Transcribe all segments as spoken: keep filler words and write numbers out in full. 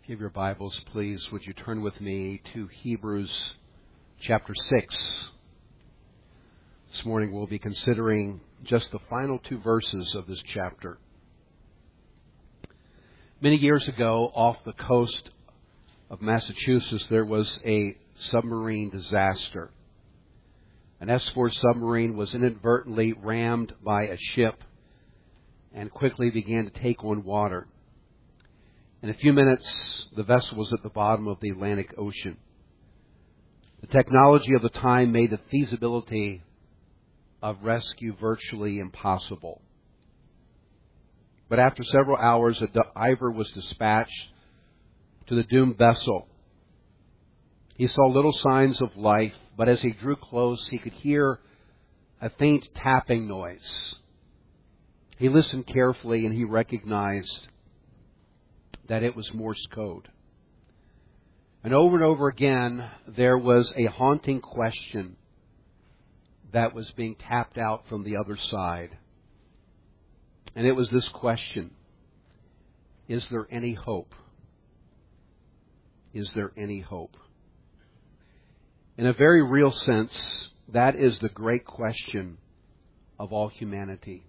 If you have your Bibles, please, would you turn with me to Hebrews chapter six. This morning we'll be considering just the final two verses of this chapter. Many years ago, off the coast of Massachusetts, there was a submarine disaster. An S four submarine was inadvertently rammed by a ship and quickly began to take on water. In a few minutes, the vessel was at the bottom of the Atlantic Ocean. The technology of the time made the feasibility of rescue virtually impossible. But after several hours, a diver was dispatched to the doomed vessel. He saw little signs of life, but as he drew close, he could hear a faint tapping noise. He listened carefully and he recognized that it was Morse code. And over and over again, there was a haunting question that was being tapped out from the other side. And it was this question: is there any hope? Is there any hope? In a very real sense, that is the great question of all humanity.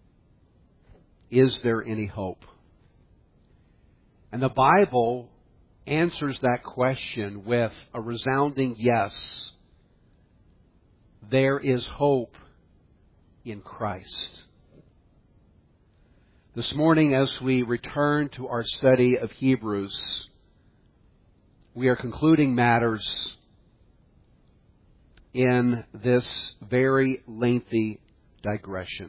Is there any hope? And the Bible answers that question with a resounding yes. There is hope in Christ. This morning, as we return to our study of Hebrews, we are concluding matters in this very lengthy digression.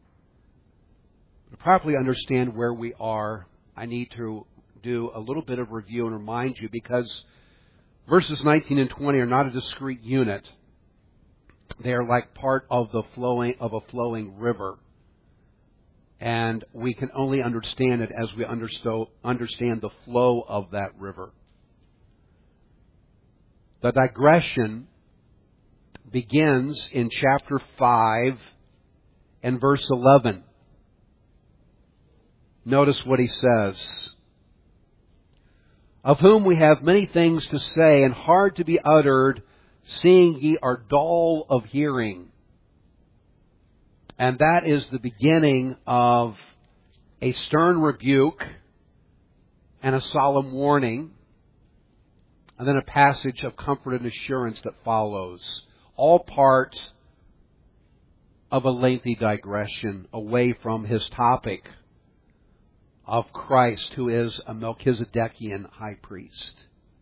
To properly understand where we are, I need to do a little bit of review and remind you, because verses nineteen and twenty are not a discrete unit. They are like part of the flowing of a flowing river. And we can only understand it as we understo- understand the flow of that river. The digression begins in chapter five and verse eleven. Notice what he says. Of whom we have many things to say and hard to be uttered, seeing ye are dull of hearing. And that is the beginning of a stern rebuke and a solemn warning, and then a passage of comfort and assurance that follows. All part of a lengthy digression away from his topic of Christ, who is a Melchizedekian high priest.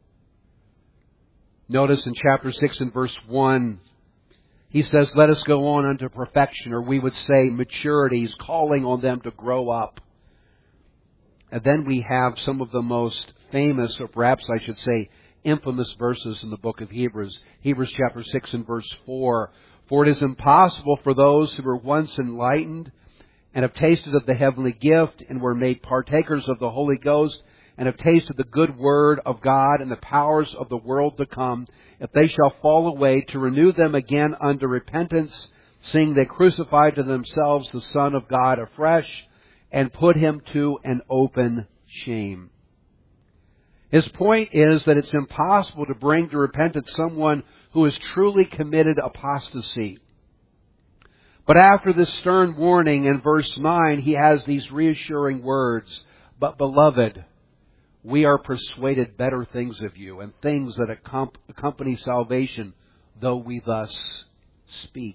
Notice in chapter six and verse one, he says, let us go on unto perfection, or we would say maturity. He's calling on them to grow up. And then we have some of the most famous, or perhaps I should say infamous verses in the book of Hebrews. Hebrews chapter six and verse four. For it is impossible for those who were once enlightened and have tasted of the heavenly gift and were made partakers of the Holy Ghost and have tasted the good word of God and the powers of the world to come, if they shall fall away, to renew them again unto repentance, seeing they crucified to themselves the Son of God afresh and put him to an open shame. His point is that it's impossible to bring to repentance someone who has truly committed apostasy. But after this stern warning in verse nine, he has these reassuring words. But beloved, we are persuaded better things of you, and things that accompany salvation, though we thus speak.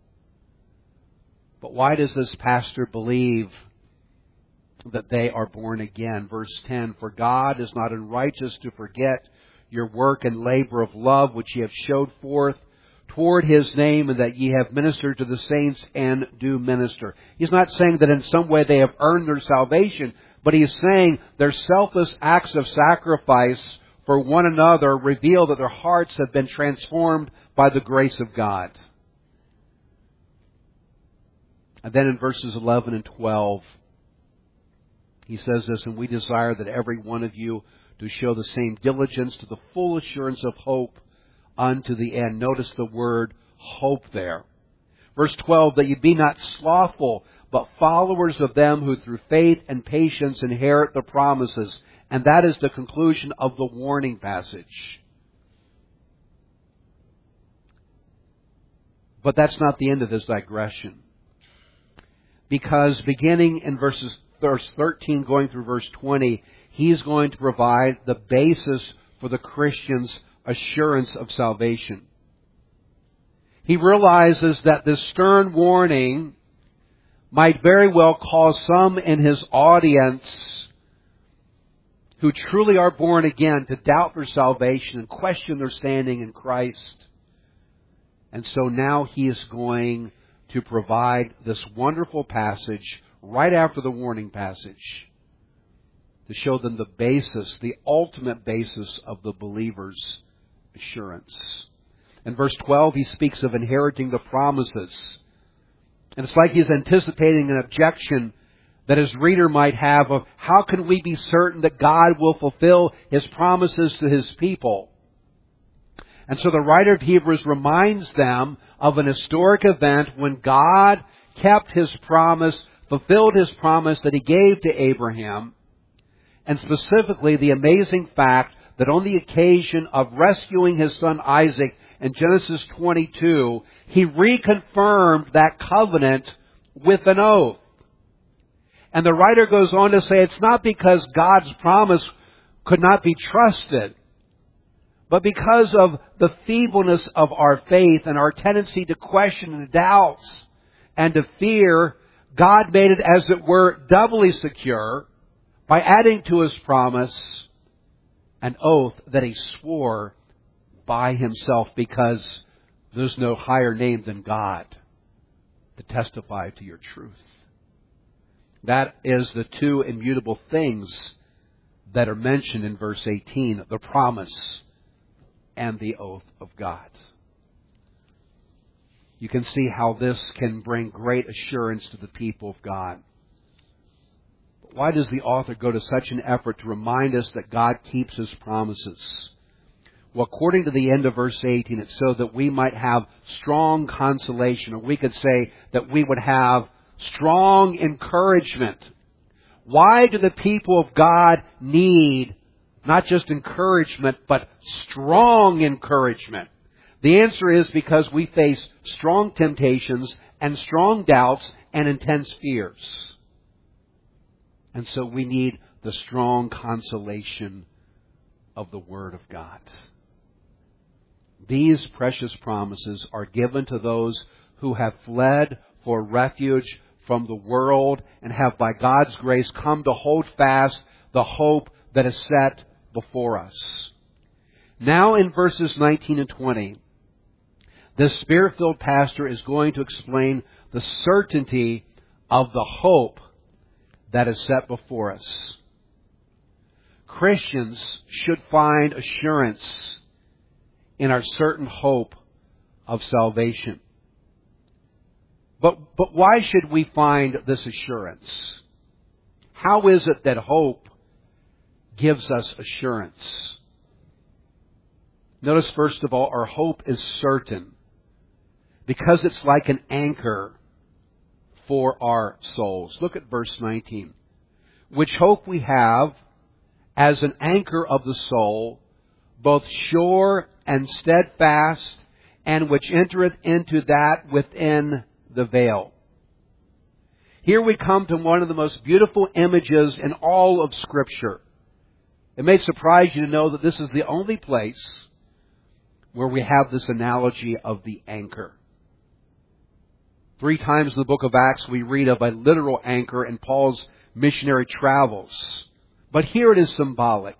But why does this pastor believe that they are born again? Verse ten, for God is not unrighteous to forget your work and labor of love, which ye have showed forth toward his name, and that ye have ministered to the saints and do minister. He's not saying that in some way they have earned their salvation, but he's saying their selfless acts of sacrifice for one another reveal that their hearts have been transformed by the grace of God. And then in verses eleven and twelve, he says this, and we desire that every one of you do show the same diligence to the full assurance of hope unto the end. Notice the word hope there. Verse twelve, that ye be not slothful, but followers of them who through faith and patience inherit the promises. And that is the conclusion of the warning passage. But that's not the end of this digression. Because beginning in verses verse thirteen going through verse twenty, he's going to provide the basis for the Christian's assurance of salvation. He realizes that this stern warning might very well cause some in his audience who truly are born again to doubt their salvation and question their standing in Christ. And so now he is going to provide this wonderful passage right after the warning passage to show them the basis, the ultimate basis of the believer's assurance. In verse twelve, he speaks of inheriting the promises. And it's like he's anticipating an objection that his reader might have of how can we be certain that God will fulfill His promises to His people? And so the writer of Hebrews reminds them of an historic event when God kept His promise, fulfilled His promise that He gave to Abraham, and specifically the amazing fact that on the occasion of rescuing his son Isaac in Genesis twenty-two, He reconfirmed that covenant with an oath. And the writer goes on to say it's not because God's promise could not be trusted, but because of the feebleness of our faith and our tendency to question and doubts and to fear, God made it, as it were, doubly secure by adding to His promise an oath that He swore by Himself, because there's no higher name than God to testify to your truth. That is the two immutable things that are mentioned in verse eighteen, the promise and the oath of God. You can see how this can bring great assurance to the people of God. But why does the author go to such an effort to remind us that God keeps His promises? Well, according to the end of verse eighteen, it's so that we might have strong consolation, or we could say that we would have strong encouragement. Why do the people of God need not just encouragement, but strong encouragement? The answer is because we face strong temptations and strong doubts and intense fears. And so we need the strong consolation of the Word of God. These precious promises are given to those who have fled for refuge from the world and have by God's grace come to hold fast the hope that is set before us. Now in verses nineteen and twenty, this Spirit-filled pastor is going to explain the certainty of the hope that is set before us. Christians should find assurance in our certain hope of salvation. But, but why should we find this assurance? How is it that hope gives us assurance? Notice, first of all, our hope is certain because it's like an anchor for our souls. Look at verse nineteen. Which hope we have as an anchor of the soul, both sure and steadfast, and which entereth into that within the veil. Here we come to one of the most beautiful images in all of Scripture. It may surprise you to know that this is the only place where we have this analogy of the anchor. Three times in the book of Acts we read of a literal anchor in Paul's missionary travels. But here it is symbolic.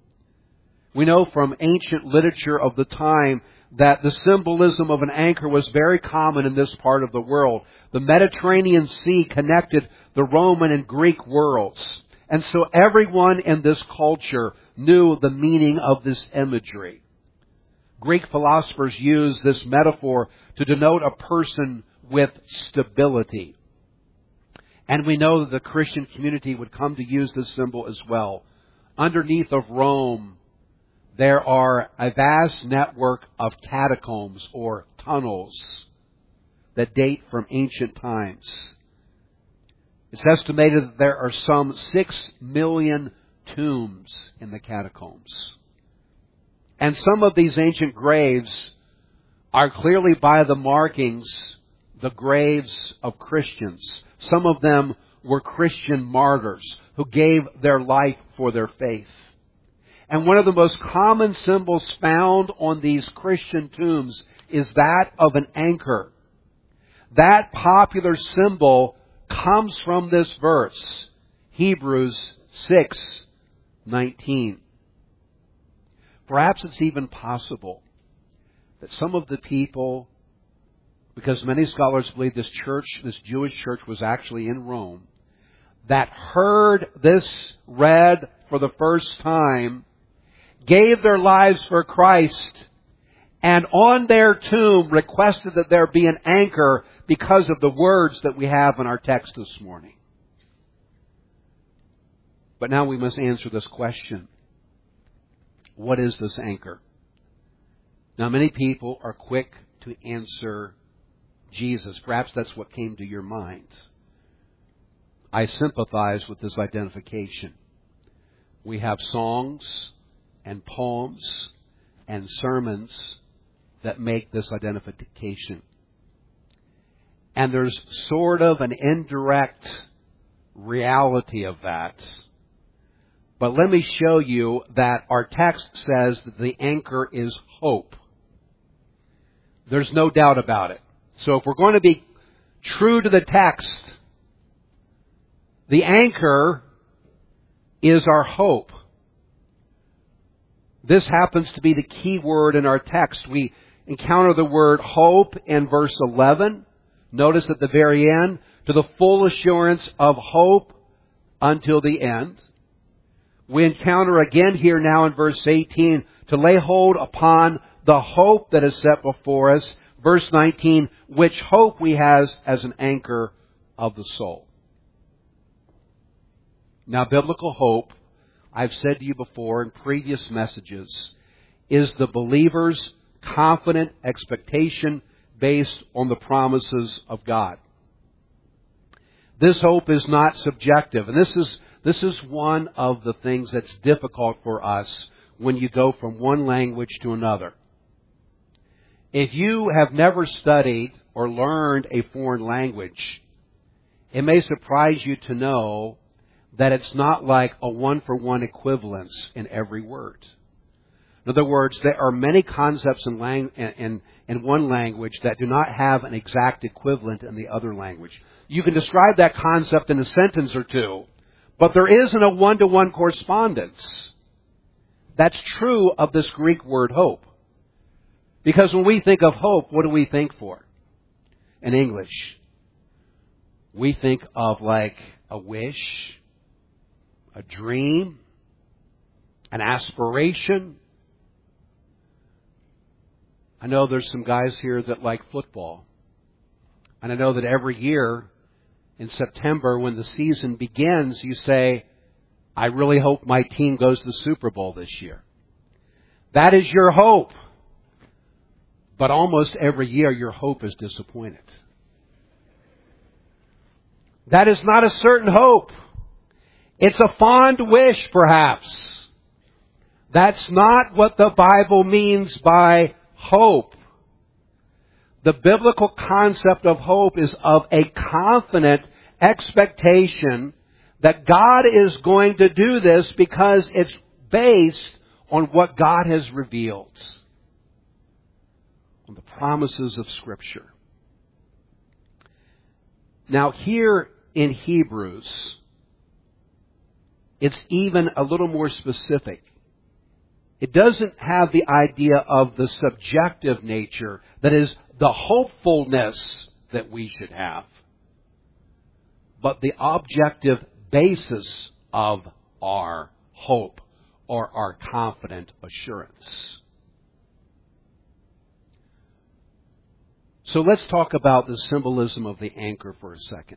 We know from ancient literature of the time that the symbolism of an anchor was very common in this part of the world. The Mediterranean Sea connected the Roman and Greek worlds. And so everyone in this culture knew the meaning of this imagery. Greek philosophers used this metaphor to denote a person with stability. And we know that the Christian community would come to use this symbol as well. Underneath of Rome, there are a vast network of catacombs or tunnels that date from ancient times. It's estimated that there are some six million tombs in the catacombs. And some of these ancient graves are clearly by the markings the graves of Christians. Some of them were Christian martyrs who gave their life for their faith. And one of the most common symbols found on these Christian tombs is that of an anchor. That popular symbol comes from this verse, Hebrews six nineteen. Perhaps it's even possible that some of the people, because many scholars believe this church, this Jewish church was actually in Rome, that heard this read for the first time, gave their lives for Christ, and on their tomb requested that there be an anchor because of the words that we have in our text this morning. But now we must answer this question. What is this anchor? Now, many people are quick to answer Jesus. Perhaps that's what came to your minds. I sympathize with this identification. We have songs and poems and sermons that make this identification. And there's sort of an indirect reality of that. But let me show you that our text says that the anchor is hope. There's no doubt about it. So if we're going to be true to the text, the anchor is our hope. This happens to be the key word in our text. We encounter the word hope in verse eleven. Notice at the very end, to the full assurance of hope until the end. We encounter again here now in verse eighteen, to lay hold upon the hope that is set before us. Verse nineteen, which hope we has as an anchor of the soul. Now, biblical hope, I've said to you before in previous messages, is the believer's confident expectation based on the promises of God. This hope is not subjective, and this is this is one of the things that's difficult for us when you go from one language to another. If you have never studied or learned a foreign language, it may surprise you to know that it's not like a one-for-one equivalence in every word. In other words, there are many concepts in, lang- in, in one language that do not have an exact equivalent in the other language. You can describe that concept in a sentence or two, but there isn't a one-to-one correspondence. That's true of this Greek word hope. Because when we think of hope, what do we think for? In English, we think of like a wish, a dream, an aspiration. I know there's some guys here that like football. And I know that every year in September when the season begins, you say, I really hope my team goes to the Super Bowl this year. That is your hope. But almost every year your hope is disappointed. That is not a certain hope. It's a fond wish, perhaps. That's not what the Bible means by hope. The biblical concept of hope is of a confident expectation that God is going to do this because it's based on what God has revealed, on the promises of Scripture. Now here in Hebrews, it's even a little more specific. It doesn't have the idea of the subjective nature, that is, the hopefulness that we should have, but the objective basis of our hope or our confident assurance. So let's talk about the symbolism of the anchor for a second.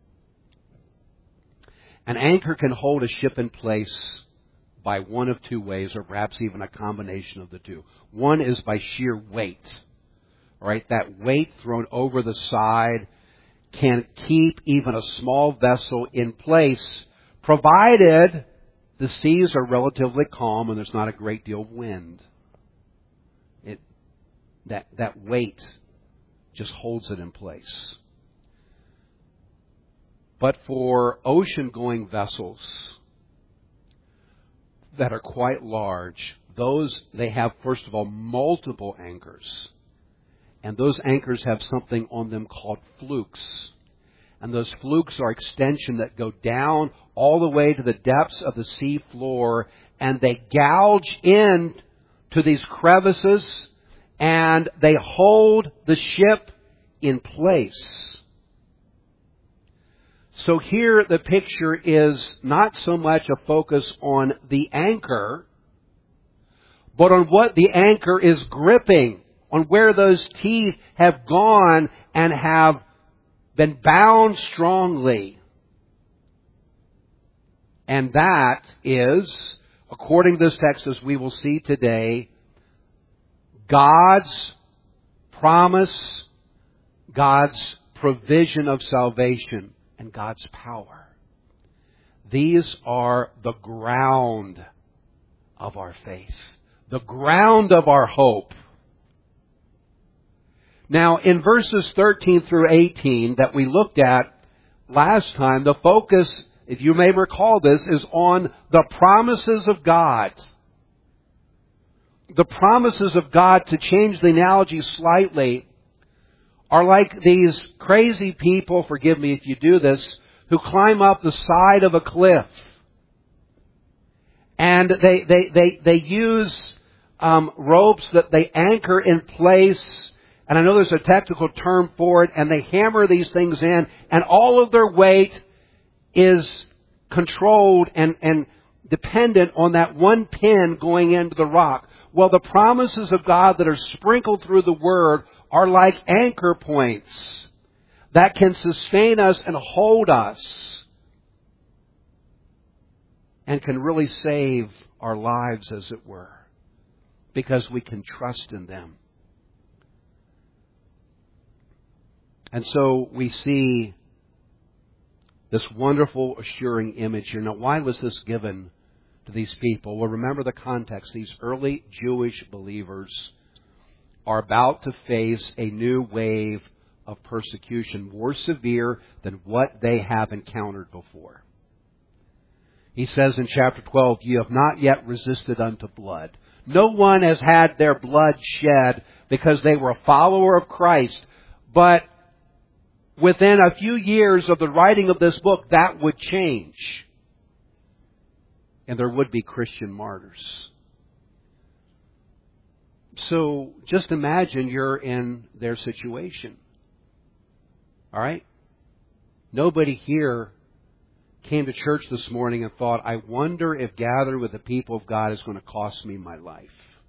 An anchor can hold a ship in place by one of two ways, or perhaps even a combination of the two. One is by sheer weight. All right, that weight thrown over the side can keep even a small vessel in place, provided the seas are relatively calm and there's not a great deal of wind. It, that, that weight just holds it in place. But for ocean-going vessels that are quite large, those, they have, first of all, multiple anchors. And those anchors have something on them called flukes. And those flukes are extension that go down all the way to the depths of the sea floor, and they gouge in to these crevices, and they hold the ship in place. So here the picture is not so much a focus on the anchor, but on what the anchor is gripping, on where those teeth have gone and have been bound strongly. And that is, according to this text, as we will see today, God's promise, God's provision of salvation, and God's power. These are the ground of our faith, the ground of our hope. Now, in verses thirteen through eighteen that we looked at last time, the focus, if you may recall this, is on the promises of God. The promises of God, to change the analogy slightly, are like these crazy people, forgive me if you do this, who climb up the side of a cliff. And they, they, they, they use um, ropes that they anchor in place. And I know there's a technical term for it. And they hammer these things in. And all of their weight is controlled and, and dependent on that one pin going into the rock. Well, the promises of God that are sprinkled through the Word are like anchor points that can sustain us and hold us and can really save our lives, as it were, because we can trust in them. And so we see this wonderful, assuring image here. Now, why was this given to these people? Well, remember the context. These early Jewish believers are about to face a new wave of persecution, more severe than what they have encountered before. He says in chapter twelve, "You have not yet resisted unto blood." No one has had their blood shed because they were a follower of Christ. But within a few years of the writing of this book, that would change. And there would be Christian martyrs. So just imagine you're in their situation. All right? Nobody here came to church this morning and thought, I wonder if gathering with the people of God is going to cost me my life.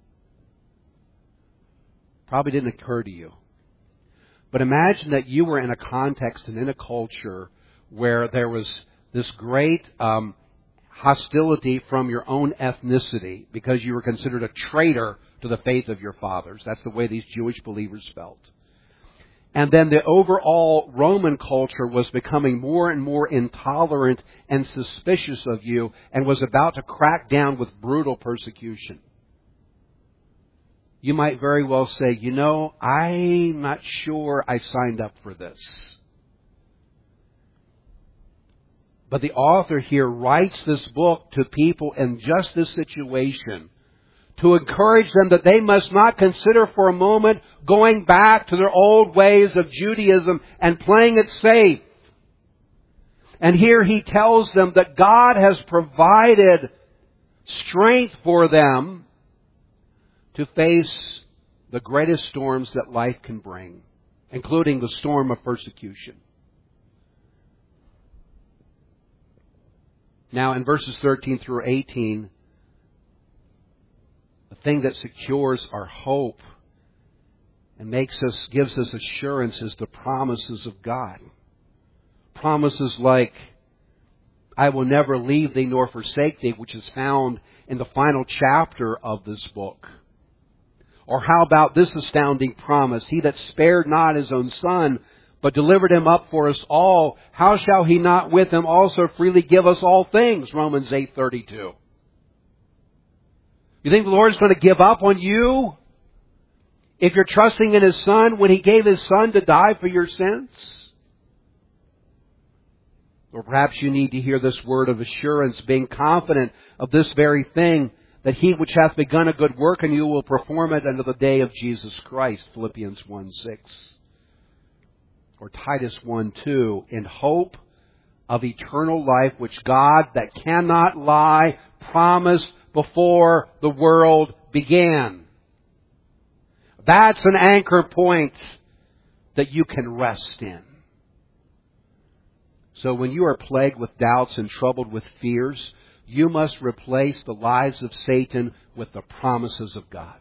Probably didn't occur to you. But imagine that you were in a context and in a culture where there was this great um, hostility from your own ethnicity because you were considered a traitor to the faith of your fathers. That's the way these Jewish believers felt. And then the overall Roman culture was becoming more and more intolerant and suspicious of you and was about to crack down with brutal persecution. You might very well say, you know, I'm not sure I signed up for this. But the author here writes this book to people in just this situation to encourage them that they must not consider for a moment going back to their old ways of Judaism and playing it safe. And here he tells them that God has provided strength for them to face the greatest storms that life can bring, including the storm of persecution. Now, in verses thirteen through eighteen, the thing that secures our hope and makes us, gives us assurance is the promises of God. Promises like, I will never leave thee nor forsake thee, which is found in the final chapter of this book. Or how about this astounding promise? He that spared not his own son, but delivered him up for us all, how shall he not with him also freely give us all things? Romans eight thirty-two. You think the Lord's going to give up on you if you're trusting in His Son when He gave His Son to die for your sins? Or perhaps you need to hear this word of assurance, being confident of this very thing, that He which hath begun a good work in you will perform it unto the day of Jesus Christ. Philippians one six. Or Titus one two. In hope of eternal life, which God, that cannot lie, promised before the world began. That's an anchor point that you can rest in. So when you are plagued with doubts and troubled with fears, you must replace the lies of Satan with the promises of God.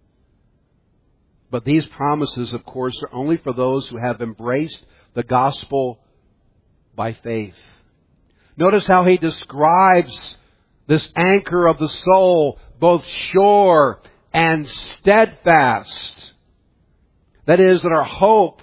But these promises, of course, are only for those who have embraced the gospel by faith. Notice how he describes this anchor of the soul, both sure and steadfast. That is, that our hope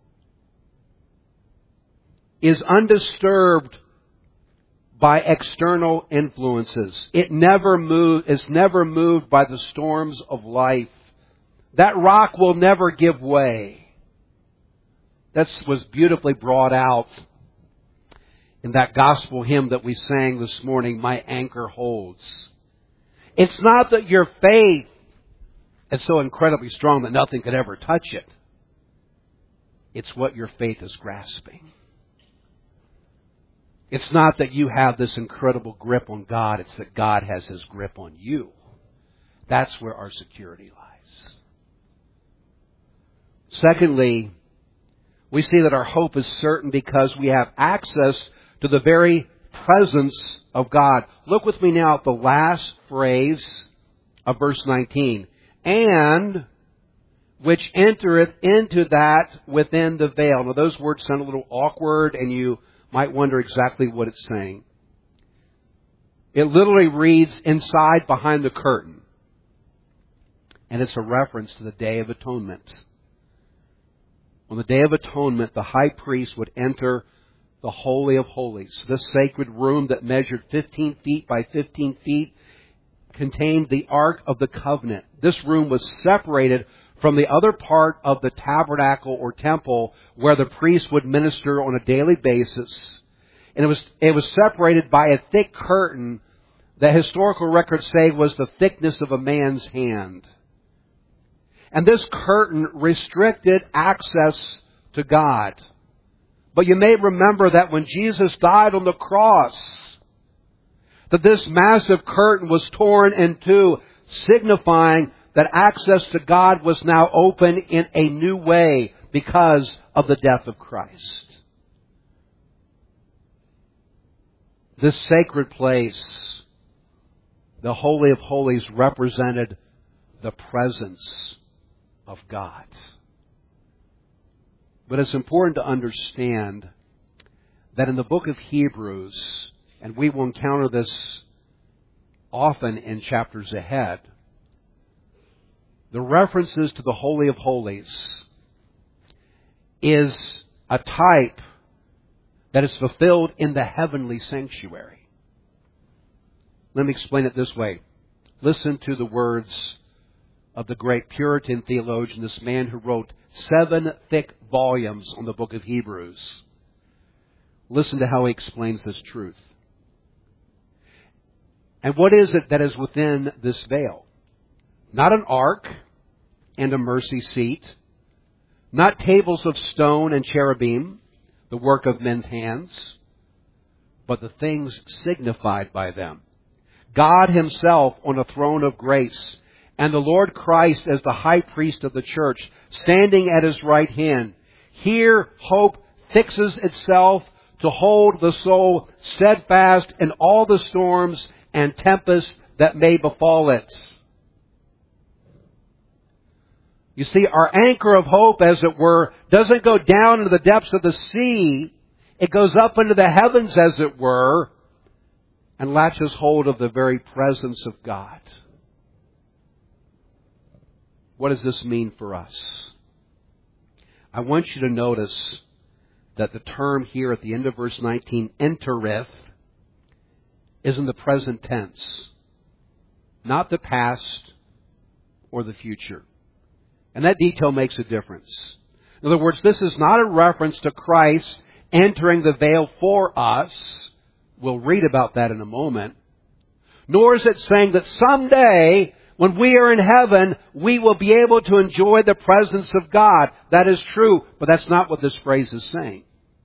is undisturbed by external influences. It never moves, is never moved by the storms of life. That rock will never give way. That was beautifully brought out in that gospel hymn that we sang this morning, My Anchor Holds. It's not that your faith is so incredibly strong that nothing could ever touch it. It's what your faith is grasping. It's not that you have this incredible grip on God. It's that God has His grip on you. That's where our security lies. Secondly, we see that our hope is certain because we have access to the very presence of God. Look with me now at the last phrase of verse nineteen. And which entereth into that within the veil. Now those words sound a little awkward and you might wonder exactly what it's saying. It literally reads inside behind the curtain. And it's a reference to the Day of Atonement. On the Day of Atonement, the high priest would enter the Holy of Holies. This sacred room that measured fifteen feet by fifteen feet contained the Ark of the Covenant. This room was separated from the other part of the tabernacle or temple where the priest would minister on a daily basis. And it was, it was separated by a thick curtain that historical records say was the thickness of a man's hand. And this curtain restricted access to God. But you may remember that when Jesus died on the cross, that this massive curtain was torn in two, signifying that access to God was now open in a new way because of the death of Christ. This sacred place, the Holy of Holies, represented the presence of God. But it's important to understand that in the book of Hebrews, and we will encounter this often in chapters ahead, the references to the Holy of Holies is a type that is fulfilled in the heavenly sanctuary. Let me explain it this way. Listen to the words of the great Puritan theologian, this man who wrote seven thick volumes on the book of Hebrews. Listen to how he explains this truth. And what is it that is within this veil? Not an ark and a mercy seat, not tables of stone and cherubim, the work of men's hands, but the things signified by them. God Himself on a throne of grace, and the Lord Christ as the high priest of the church, standing at His right hand. Here hope fixes itself to hold the soul steadfast in all the storms and tempests that may befall it. You see, our anchor of hope, as it were, doesn't go down into the depths of the sea. It goes up into the heavens, as it were, and latches hold of the very presence of God. What does this mean for us? I want you to notice that the term here at the end of verse nineteen, entereth, is in the present tense, not the past or the future. And that detail makes a difference. In other words, this is not a reference to Christ entering the veil for us. We'll read about that in a moment. Nor is it saying that someday, when we are in heaven, we will be able to enjoy the presence of God. That is true, but that's not what this phrase is saying.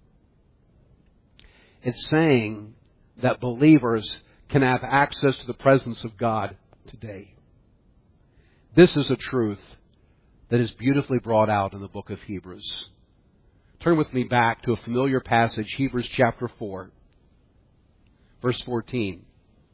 It's saying that believers can have access to the presence of God today. This is a truth that is beautifully brought out in the book of Hebrews. Turn with me back to a familiar passage, Hebrews chapter four, verse fourteen.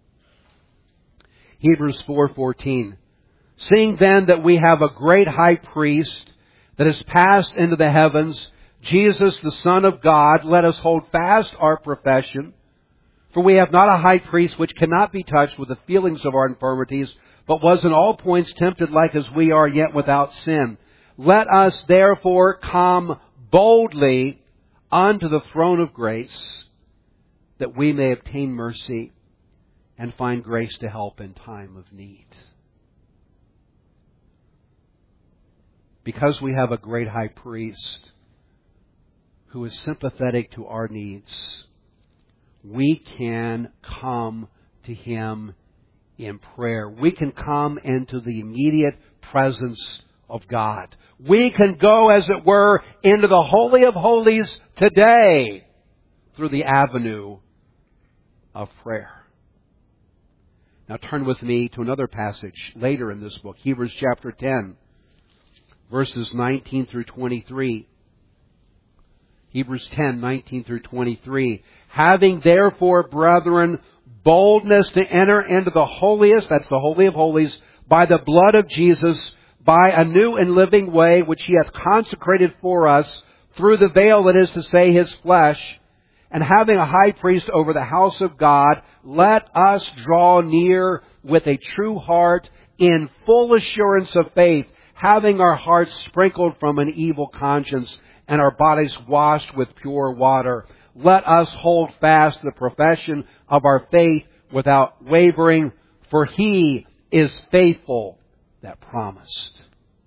Hebrews four fourteen. Seeing then that we have a great high priest that has passed into the heavens, Jesus the Son of God, let us hold fast our profession. For we have not a high priest which cannot be touched with the feelings of our infirmities, but was in all points tempted like as we are, yet without sin. Let us therefore come boldly unto the throne of grace, that we may obtain mercy and find grace to help in time of need. Because we have a great high priest who is sympathetic to our needs, we can come to Him in prayer. We can come into the immediate presence of God. We can go, as it were, into the Holy of Holies today through the avenue of prayer. Now turn with me to another passage later in this book, Hebrews chapter ten, verses nineteen through twenty-three. Hebrews ten, nineteen through twenty-three. Having therefore, brethren, boldness to enter into the holiest, that's the Holy of Holies, by the blood of Jesus, by a new and living way which He hath consecrated for us through the veil, that is to say, His flesh, and having a high priest over the house of God, let us draw near with a true heart in full assurance of faith, having our hearts sprinkled from an evil conscience and our bodies washed with pure water. Let us hold fast the profession of our faith without wavering, for He is faithful that promised.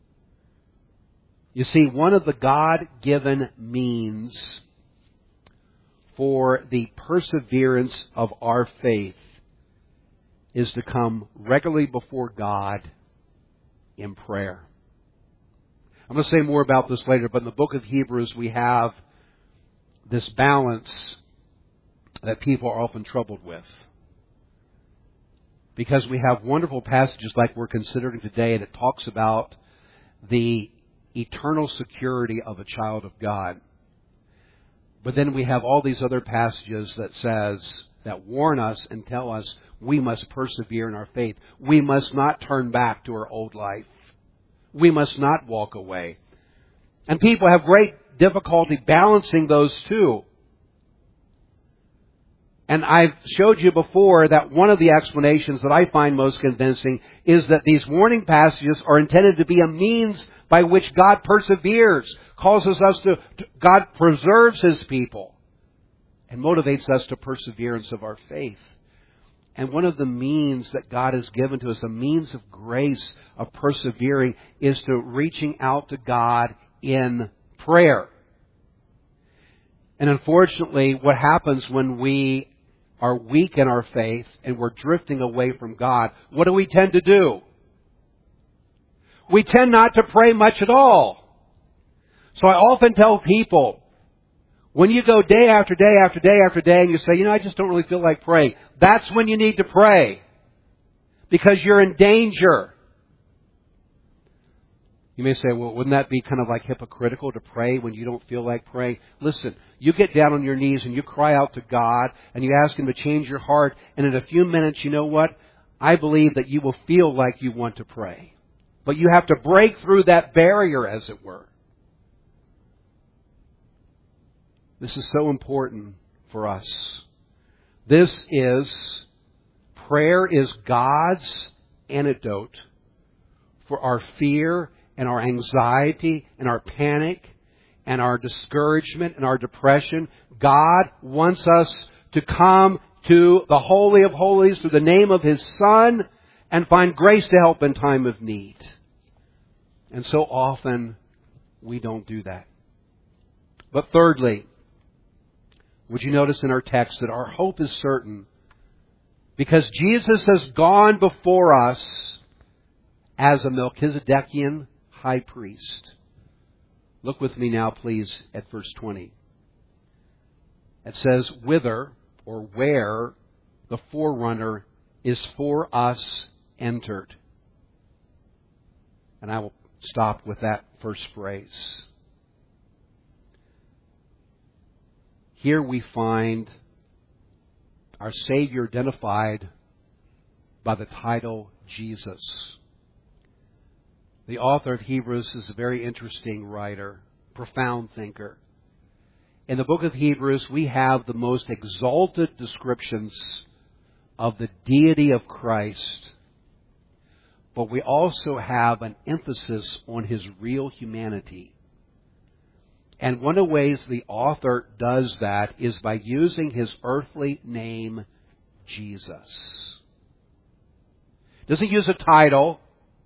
You see, one of the God-given means for the perseverance of our faith is to come regularly before God in prayer. I'm going to say more about this later, but in the book of Hebrews we have this balance that people are often troubled with. Because we have wonderful passages like we're considering today that talks about the eternal security of a child of God. But then we have all these other passages that says, that warn us and tell us we must persevere in our faith. We must not turn back to our old life. We must not walk away. And people have great difficulty balancing those two. And I've showed you before that one of the explanations that I find most convincing is that these warning passages are intended to be a means by which God perseveres, causes us to, to God preserves His people, and motivates us to perseverance of our faith. And one of the means that God has given to us, a means of grace, of persevering, is to reaching out to God in prayer. And unfortunately, what happens when we are weak in our faith and we're drifting away from God, what do we tend to do? We tend not to pray much at all. So I often tell people, when you go day after day after day after day and you say, you know, I just don't really feel like praying, that's when you need to pray. Because you're in danger. You may say, well, wouldn't that be kind of like hypocritical to pray when you don't feel like praying? Listen, you get down on your knees and you cry out to God and you ask Him to change your heart, and in a few minutes, you know what? I believe that you will feel like you want to pray. But you have to break through that barrier, as it were. This is so important for us. This is, prayer is God's antidote for our fear and our anxiety and our panic and our discouragement and our depression, God wants us to come to the Holy of Holies through the name of His Son and find grace to help in time of need. And so often we don't do that. But thirdly, would you notice in our text that our hope is certain because Jesus has gone before us as a Melchizedekian high priest. Look with me now, please, at verse twenty. It says, whither or where the forerunner is for us entered. And I will stop with that first phrase. Here we find our Savior identified by the title Jesus. The author of Hebrews is a very interesting writer, profound thinker. In the book of Hebrews, we have the most exalted descriptions of the deity of Christ, but we also have an emphasis on His real humanity. And one of the ways the author does that is by using His earthly name, Jesus. Doesn't use a title.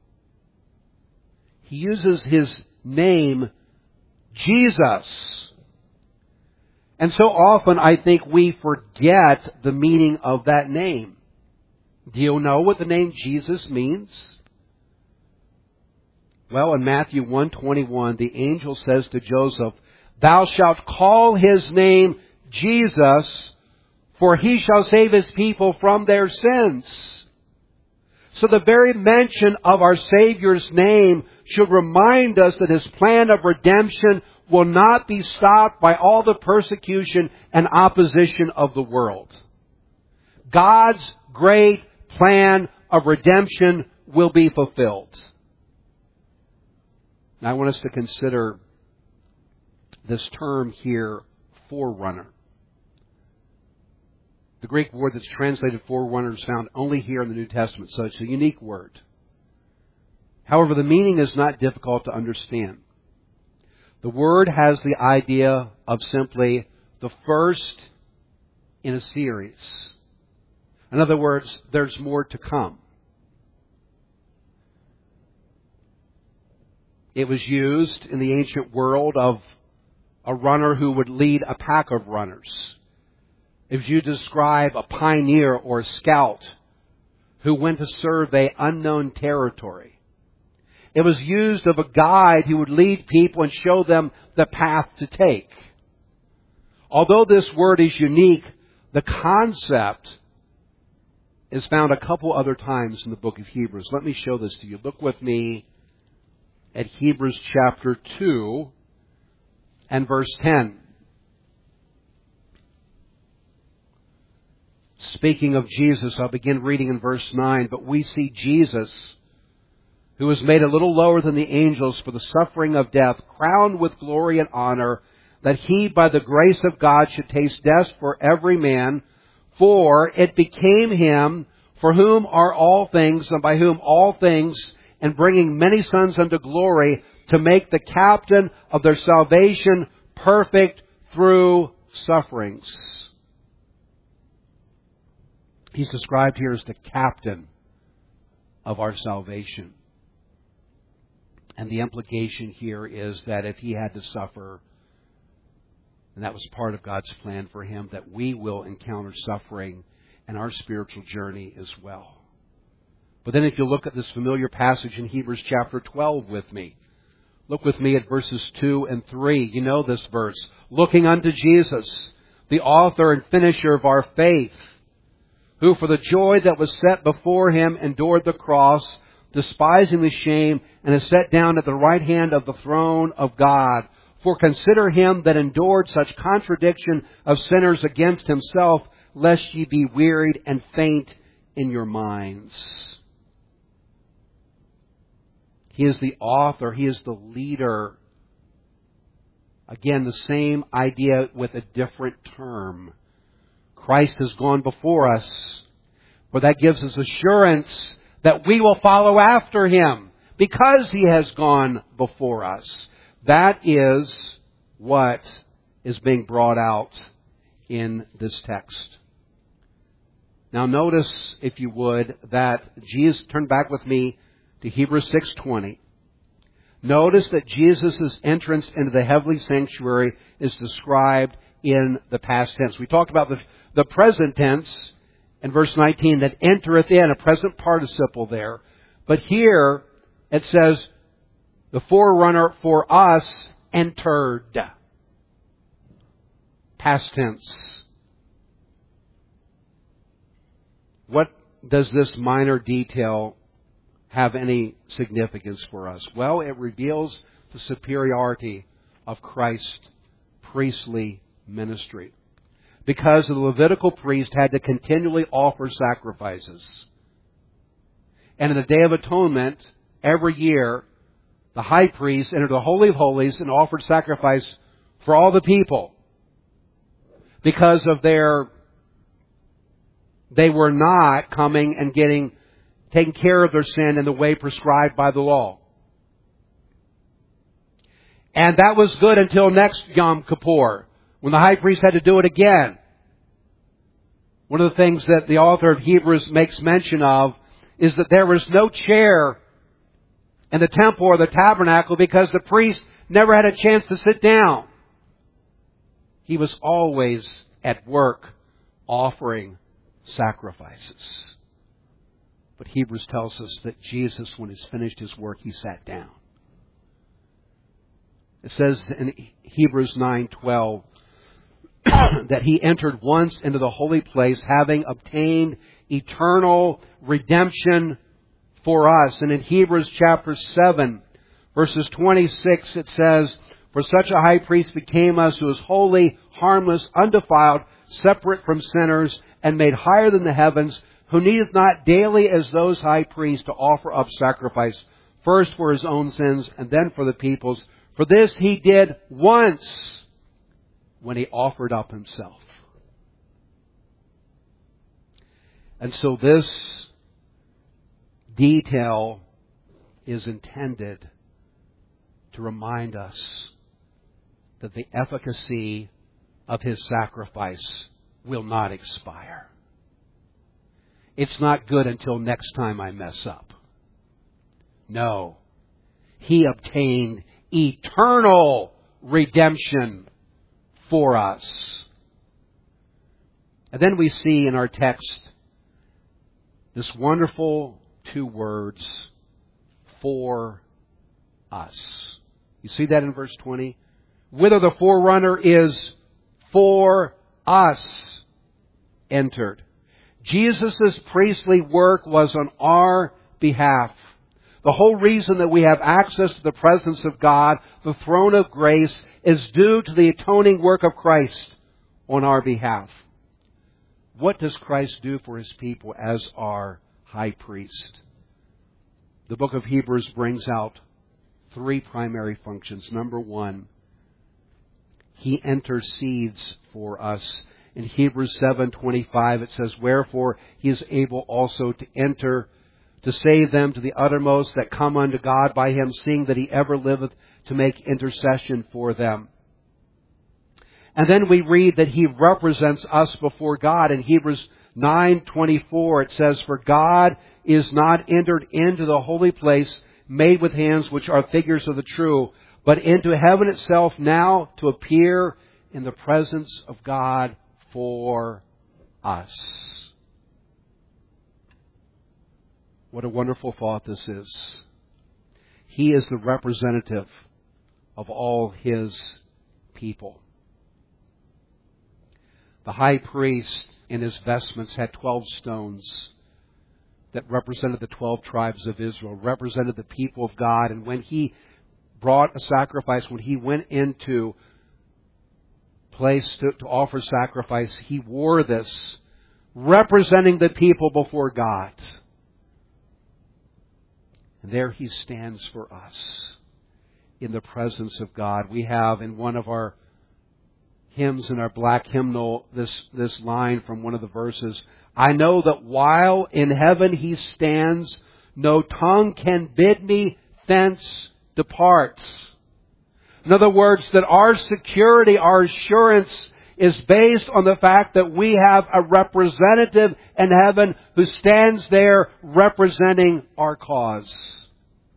He uses His name, Jesus. And so often I think we forget the meaning of that name. Do you know what the name Jesus means? Well, in Matthew one twenty-one, the angel says to Joseph, "Thou shalt call His name Jesus, for He shall save His people from their sins." So the very mention of our Savior's name should remind us that His plan of redemption will not be stopped by all the persecution and opposition of the world. God's great plan of redemption will be fulfilled. Now I want us to consider this term here, forerunner. The Greek word that's translated forerunner is found only here in the New Testament, so it's a unique word. However, the meaning is not difficult to understand. The word has the idea of simply the first in a series. In other words, there's more to come. It was used in the ancient world of a runner who would lead a pack of runners. If you describe a pioneer or a scout who went to survey unknown territory, it was used of a guide who would lead people and show them the path to take. Although this word is unique, the concept is found a couple other times in the book of Hebrews. Let me show this to you. Look with me at Hebrews chapter two and verse ten. Speaking of Jesus, I'll begin reading in verse nine. But we see Jesus, who was made a little lower than the angels for the suffering of death, crowned with glory and honor, that He, by the grace of God, should taste death for every man. For it became Him, for whom are all things, and by whom all things, and bringing many sons unto glory, to make the captain of their salvation perfect through sufferings. He's described here as the captain of our salvation. And the implication here is that if He had to suffer, and that was part of God's plan for Him, that we will encounter suffering in our spiritual journey as well. But then if you look at this familiar passage in Hebrews chapter twelve with me, look with me at verses two and three. You know this verse. Looking unto Jesus, the author and finisher of our faith, who for the joy that was set before Him endured the cross, despising the shame, and is set down at the right hand of the throne of God. For consider Him that endured such contradiction of sinners against Himself, lest ye be wearied and faint in your minds. He is the author. He is the leader. Again, the same idea with a different term. Christ has gone before us, but that gives us assurance that we will follow after Him because He has gone before us. That is what is being brought out in this text. Now notice, if you would, that Jesus, turn back with me to Hebrews six twenty. Notice that Jesus' entrance into the heavenly sanctuary is described in the past tense. We talked about the, the present tense in verse nineteen, that entereth in, a present participle there. But here it says, the forerunner for us entered. Past tense. What does this minor detail have any significance for us? Well, it reveals the superiority of Christ's priestly ministry. Because the Levitical priest had to continually offer sacrifices. And in the Day of Atonement, every year, the high priest entered the Holy of Holies and offered sacrifice for all the people. Because of their, they were not coming and getting, taking care of their sin in the way prescribed by the law. And that was good until next Yom Kippur, when the high priest had to do it again. One of the things that the author of Hebrews makes mention of is that there was no chair in the temple or the tabernacle because the priest never had a chance to sit down. He was always at work offering sacrifices. But Hebrews tells us that Jesus, when he's finished his work, he sat down. It says in Hebrews nine twelve that he entered once into the holy place, having obtained eternal redemption for us. And in Hebrews chapter seven, verses twenty-six, it says, for such a high priest became us, who is holy, harmless, undefiled, separate from sinners, and made higher than the heavens, who needeth not daily as those high priests to offer up sacrifice, first for his own sins, and then for the people's. For this he did once, when he offered up himself. And so this detail is intended to remind us that the efficacy of his sacrifice will not expire. It's not good until next time I mess up. No. He obtained eternal redemption for us. And then we see in our text this wonderful two words, for us. You see that in verse twenty? Whither the forerunner is for us entered. Jesus' priestly work was on our behalf. The whole reason that we have access to the presence of God, the throne of grace, is due to the atoning work of Christ on our behalf. What does Christ do for his people as our high priest? The book of Hebrews brings out three primary functions. Number one, he intercedes for us. In Hebrews seven twenty-five it says, wherefore he is able also to enter to save them to the uttermost that come unto God by him, seeing that he ever liveth to make intercession for them. And then we read that he represents us before God. In Hebrews nine twenty-four it says, for God is not entered into the holy place made with hands, which are figures of the true, but into heaven itself, now to appear in the presence of God for us. What a wonderful thought this is. He is the representative of all his people. The high priest in his vestments had twelve stones that represented the twelve tribes of Israel, represented the people of God. And when he brought a sacrifice, when he went into place to, to offer sacrifice, he wore this, representing the people before God. And there he stands for us in the presence of God. We have in one of our hymns, in our black hymnal, this, this line from one of the verses, I know that while in heaven he stands, no tongue can bid me thence depart. In other words, that our security, our assurance is based on the fact that we have a representative in heaven who stands there representing our cause.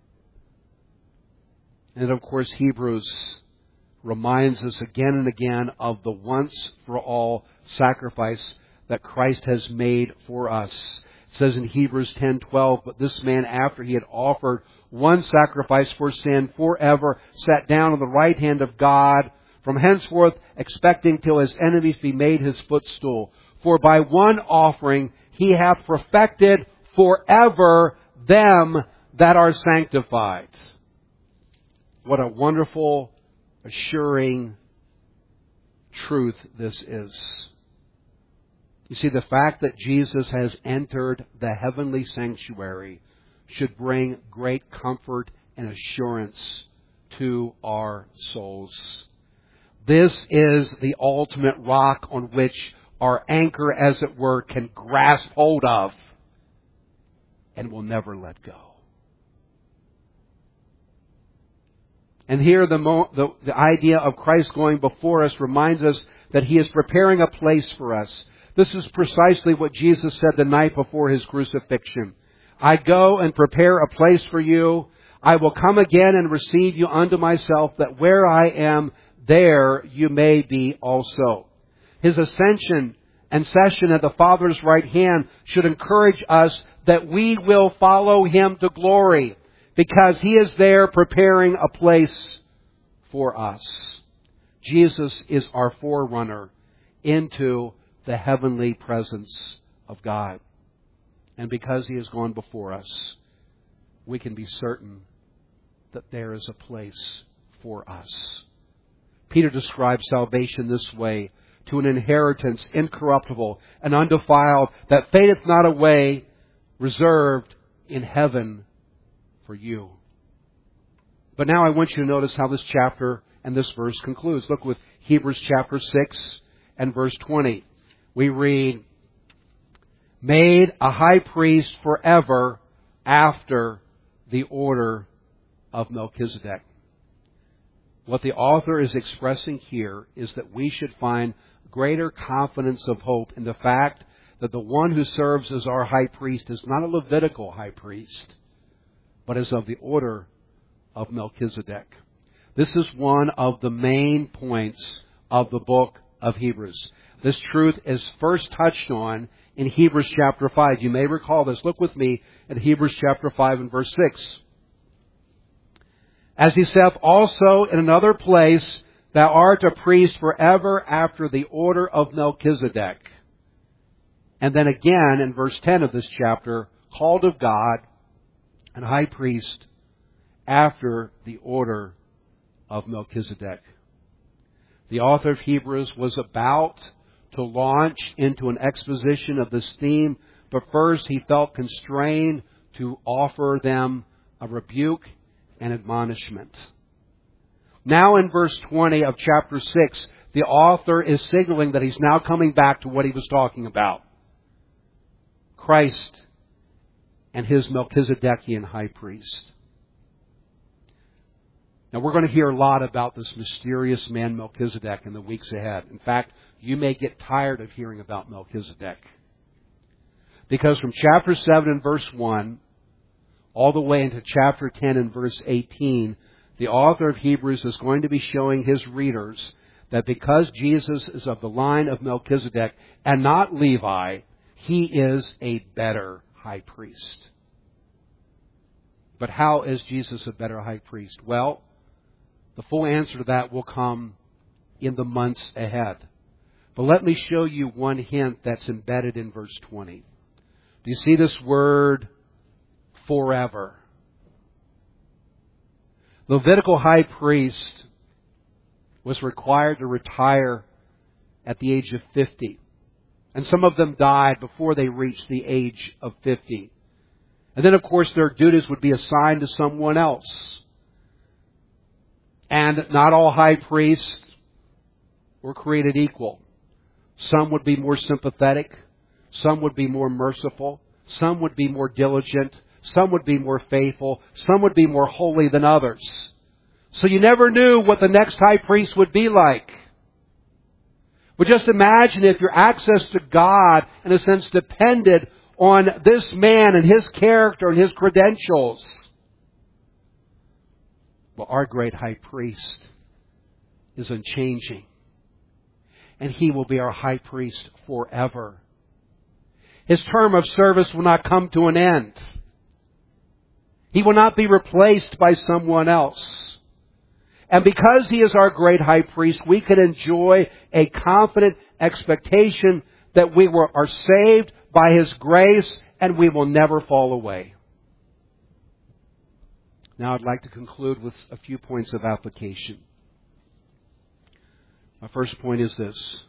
And of course, Hebrews reminds us again and again of the once-for-all sacrifice that Christ has made for us. It says in Hebrews ten twelve, "But this man, after he had offered one sacrifice for sin forever, sat down on the right hand of God, from henceforth expecting till his enemies be made his footstool. For by one offering he hath perfected forever them that are sanctified." What a wonderful, assuring truth this is. You see, the fact that Jesus has entered the heavenly sanctuary should bring great comfort and assurance to our souls. This is the ultimate rock on which our anchor, as it were, can grasp hold of and will never let go. And here the, mo- the, the idea of Christ going before us reminds us that He is preparing a place for us. This is precisely what Jesus said the night before His crucifixion. "I go and prepare a place for you. I will come again and receive you unto myself, that where I am, there you may be also." His ascension and session at the Father's right hand should encourage us that we will follow Him to glory, because He is there preparing a place for us. Jesus is our forerunner into the heavenly presence of God. And because He has gone before us, we can be certain that there is a place for us. Peter describes salvation this way: "To an inheritance incorruptible and undefiled, that fadeth not away, reserved in heaven for you." But now I want you to notice how this chapter and this verse concludes. Look with Hebrews chapter six and verse twenty. We read, "Made a high priest forever after the order of Melchizedek." What the author is expressing here is that we should find greater confidence of hope in the fact that the one who serves as our high priest is not a Levitical high priest, but is of the order of Melchizedek. This is one of the main points of the book of Hebrews. This truth is first touched on in Hebrews chapter five. You may recall this. Look with me at Hebrews chapter five and verse six. "As he saith also in another place, Thou art a priest forever after the order of Melchizedek." And then again in verse ten of this chapter, "Called of God and high priest after the order of Melchizedek." The author of Hebrews was about to launch into an exposition of this theme, but first he felt constrained to offer them a rebuke and admonishment. Now in verse twenty of chapter six, the author is signaling that he's now coming back to what he was talking about: Christ and His Melchizedekian high priest. Now we're going to hear a lot about this mysterious man Melchizedek in the weeks ahead. In fact, you may get tired of hearing about Melchizedek. Because from chapter seven and verse one, all the way into chapter ten and verse eighteen, the author of Hebrews is going to be showing his readers that because Jesus is of the line of Melchizedek and not Levi, He is a better high priest. But how is Jesus a better high priest? Well, the full answer to that will come in the months ahead. But let me show you one hint that's embedded in verse twenty. Do you see this word, forever? The Levitical high priest was required to retire at the age of fifty. And some of them died before they reached the age of fifty. And then, of course, their duties would be assigned to someone else. And not all high priests were created equal. Some would be more sympathetic. Some would be more merciful. Some would be more diligent. Some would be more faithful. Some would be more holy than others. So you never knew what the next high priest would be like. But just imagine if your access to God, in a sense, depended on this man and his character and his credentials. Well, our great high priest is unchanging. And He will be our high priest forever. His term of service will not come to an end. He will not be replaced by someone else. And because He is our great high priest, we can enjoy a confident expectation that we were, are saved by His grace and we will never fall away. Now I'd like to conclude with a few points of application. My first point is this.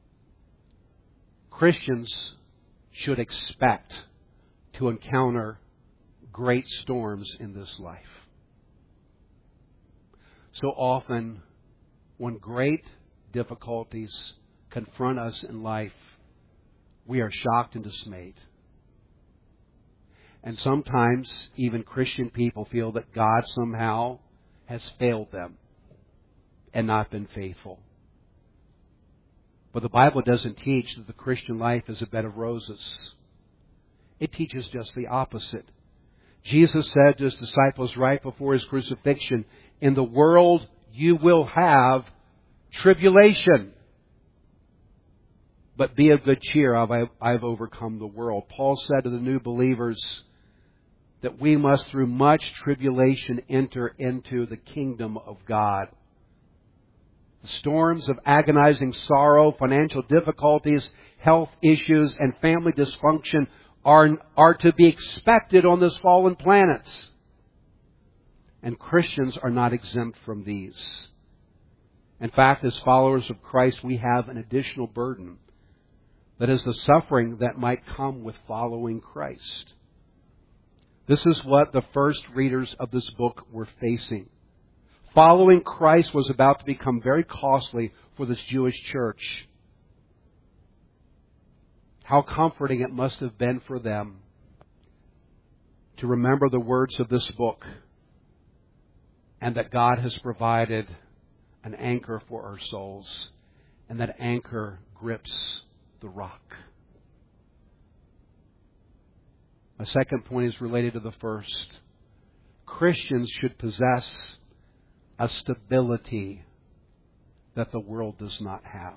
Christians should expect to encounter great storms in this life. So often, when great difficulties confront us in life, we are shocked and dismayed. And sometimes, even Christian people feel that God somehow has failed them and not been faithful. But the Bible doesn't teach that the Christian life is a bed of roses. It teaches just the opposite. Jesus said to His disciples right before His crucifixion, "In the world you will have tribulation. But be of good cheer, I've, I've overcome the world." Paul said to the new believers that we must through much tribulation enter into the kingdom of God. The storms of agonizing sorrow, financial difficulties, health issues, and family dysfunction are, are to be expected on this fallen planet. And Christians are not exempt from these. In fact, as followers of Christ, we have an additional burden. That is the suffering that might come with following Christ. This is what the first readers of this book were facing. Following Christ was about to become very costly for this Jewish church. How comforting it must have been for them to remember the words of this book and that God has provided an anchor for our souls, and that anchor grips the rock. My second point is related to the first. Christians should possess a stability that the world does not have.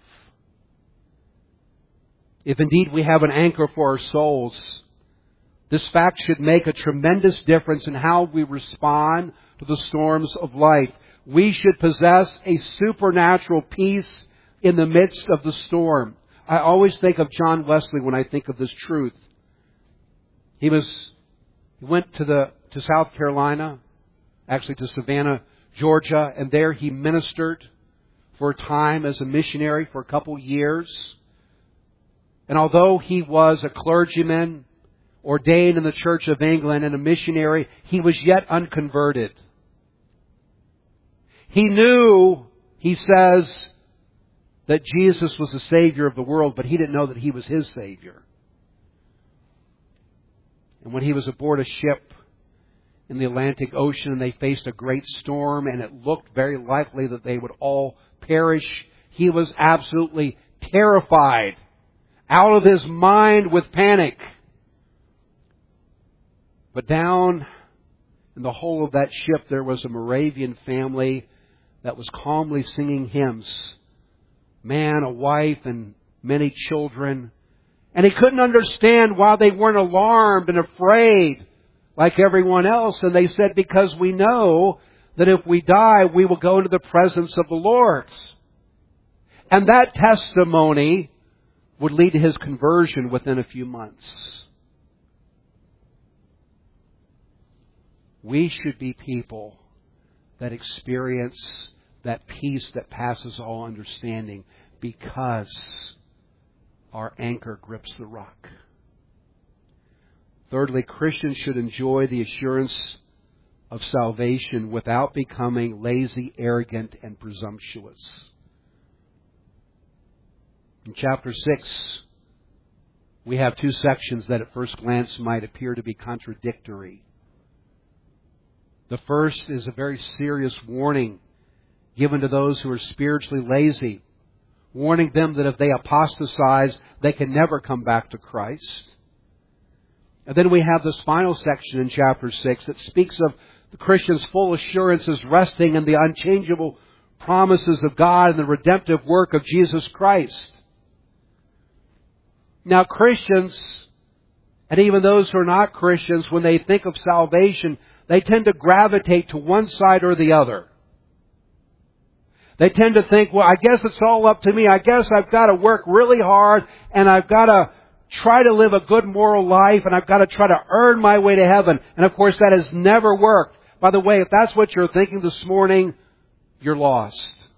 If indeed we have an anchor for our souls, this fact should make a tremendous difference in how we respond to the storms of life. We should possess a supernatural peace in the midst of the storm. I always think of John Wesley when I think of this truth. He was he went to the to South Carolina, actually to Savannah, Georgia, and there he ministered for a time as a missionary for a couple years. And although he was a clergyman, ordained in the Church of England and a missionary, he was yet unconverted. He knew, he says, that Jesus was the Savior of the world, but he didn't know that He was his Savior. And when he was aboard a ship in the Atlantic Ocean and they faced a great storm and it looked very likely that they would all perish, he was absolutely terrified, out of his mind with panic. But down in the hull of that ship there was a Moravian family that was calmly singing hymns. Man, a wife, and many children. And he couldn't understand why they weren't alarmed and afraid like everyone else. And they said, because we know that if we die, we will go into the presence of the Lord. And that testimony would lead to his conversion within a few months. We should be people that experience that peace that passes all understanding because our anchor grips the rock. Thirdly, Christians should enjoy the assurance of salvation without becoming lazy, arrogant, and presumptuous. In chapter six, we have two sections that at first glance might appear to be contradictory. The first is a very serious warning given to those who are spiritually lazy, warning them that if they apostatize, they can never come back to Christ. And then we have this final section in chapter six that speaks of the Christian's full assurances resting in the unchangeable promises of God and the redemptive work of Jesus Christ. Now, Christians, and even those who are not Christians, when they think of salvation, they tend to gravitate to one side or the other. They tend to think, well, I guess it's all up to me. I guess I've got to work really hard, and I've got to try to live a good moral life, and I've got to try to earn my way to heaven. And of course, that has never worked. By the way, if that's what you're thinking this morning, you're lost.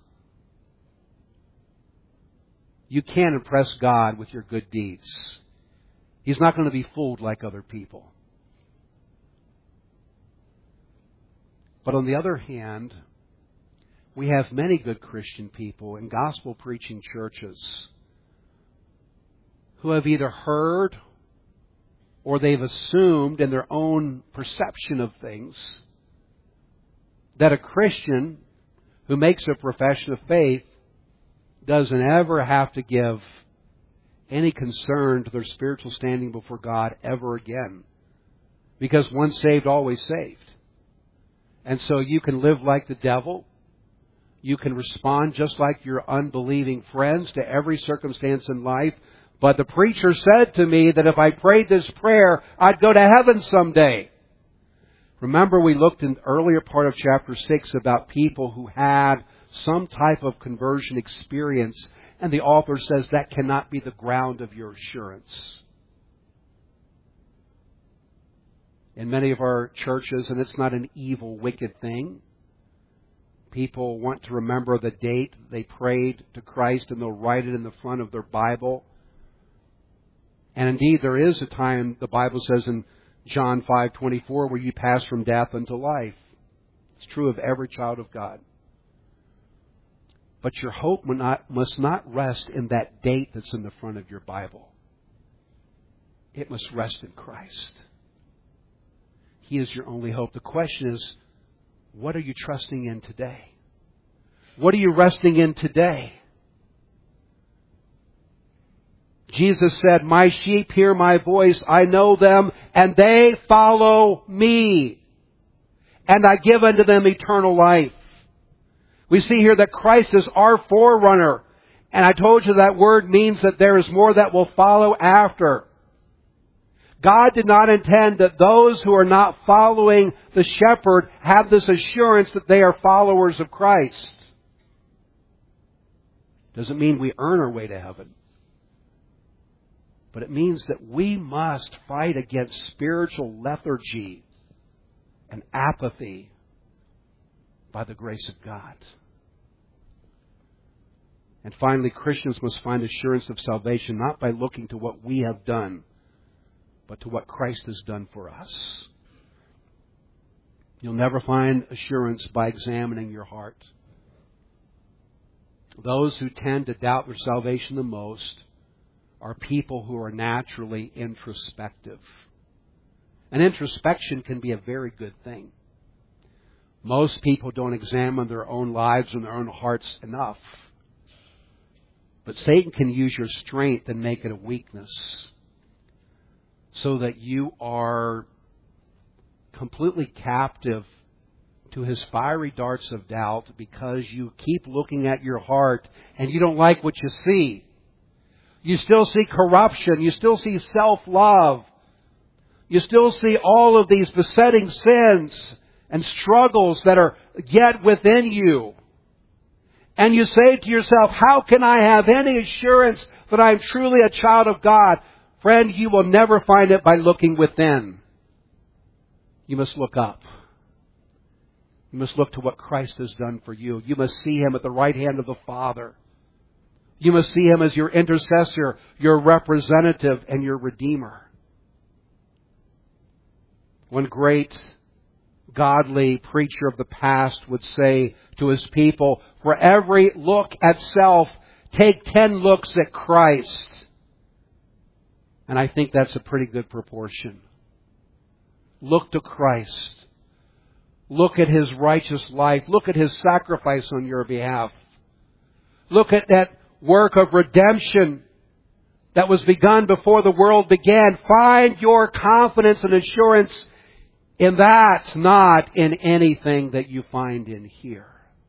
You can't impress God with your good deeds. He's not going to be fooled like other people. But on the other hand, we have many good Christian people in gospel-preaching churches who have either heard or they've assumed in their own perception of things that a Christian who makes a profession of faith doesn't ever have to give any concern to their spiritual standing before God ever again. Because once saved, always saved. And so you can live like the devil. You can respond just like your unbelieving friends to every circumstance in life. But the preacher said to me that if I prayed this prayer, I'd go to heaven someday. Remember, we looked in the earlier part of chapter six about people who had some type of conversion experience. And the author says that cannot be the ground of your assurance. In many of our churches, and it's not an evil, wicked thing, people want to remember the date they prayed to Christ, and they'll write it in the front of their Bible. And indeed, there is a time, the Bible says in John five twenty-four, where you pass from death unto life. It's true of every child of God. But your hope must not, must not rest in that date that's in the front of your Bible. It must rest in Christ. He is your only hope. The question is, what are you trusting in today? What are you resting in today? Jesus said, my sheep hear my voice, I know them, and they follow me. And I give unto them eternal life. We see here that Christ is our forerunner. And I told you that word means that there is more that will follow after. God did not intend that those who are not following the shepherd have this assurance that they are followers of Christ. Doesn't mean we earn our way to heaven. But it means that we must fight against spiritual lethargy and apathy by the grace of God. And finally, Christians must find assurance of salvation not by looking to what we have done, but to what Christ has done for us. You'll never find assurance by examining your heart. Those who tend to doubt their salvation the most are people who are naturally introspective. And introspection can be a very good thing. Most people don't examine their own lives and their own hearts enough. But Satan can use your strength and make it a weakness, so that you are completely captive to his fiery darts of doubt because you keep looking at your heart and you don't like what you see. You still see corruption. You still see self-love. You still see all of these besetting sins and struggles that are yet within you. And you say to yourself, how can I have any assurance that I'm truly a child of God? Friend, you will never find it by looking within. You must look up. You must look to what Christ has done for you. You must see Him at the right hand of the Father. You must see Him as your intercessor, your representative, and your Redeemer. One great godly preacher of the past would say to his people, for every look at self, take ten looks at Christ. And I think that's a pretty good proportion. Look to Christ. Look at His righteous life. Look at His sacrifice on your behalf. Look at that work of redemption that was begun before the world began. Find your confidence and assurance in that, not in anything that you find in here.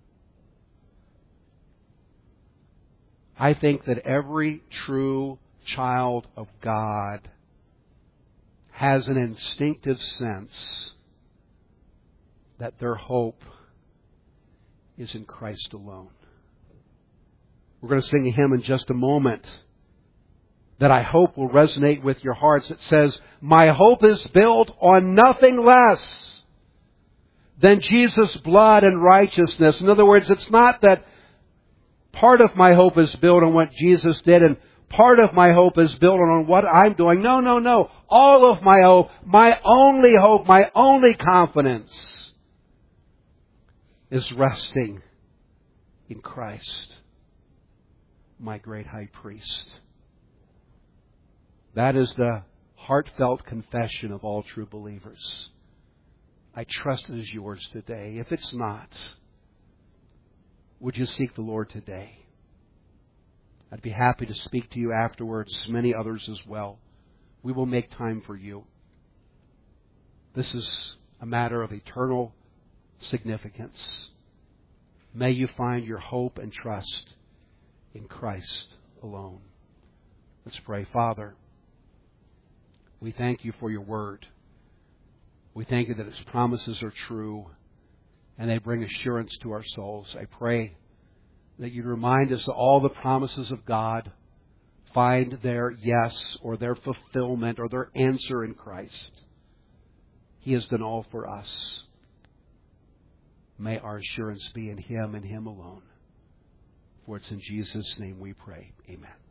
I think that every true child of God has an instinctive sense that their hope is in Christ alone. We're going to sing a hymn in just a moment that I hope will resonate with your hearts. It says, my hope is built on nothing less than Jesus' blood and righteousness. In other words, it's not that part of my hope is built on what Jesus did and part of my hope is built on what I'm doing. No, no, no. All of my hope, my only hope, my only confidence is resting in Christ, my great high priest. That is the heartfelt confession of all true believers. I trust it is yours today. If it's not, would you seek the Lord today? I'd be happy to speak to you afterwards, many others as well. We will make time for you. This is a matter of eternal significance. May you find your hope and trust in Christ alone. Let's pray. Father, we thank you for your word. We thank you that its promises are true and they bring assurance to our souls. I pray that you'd remind us that all the promises of God find their yes or their fulfillment or their answer in Christ. He has done all for us. May our assurance be in Him and Him alone. For it's in Jesus' name we pray. Amen.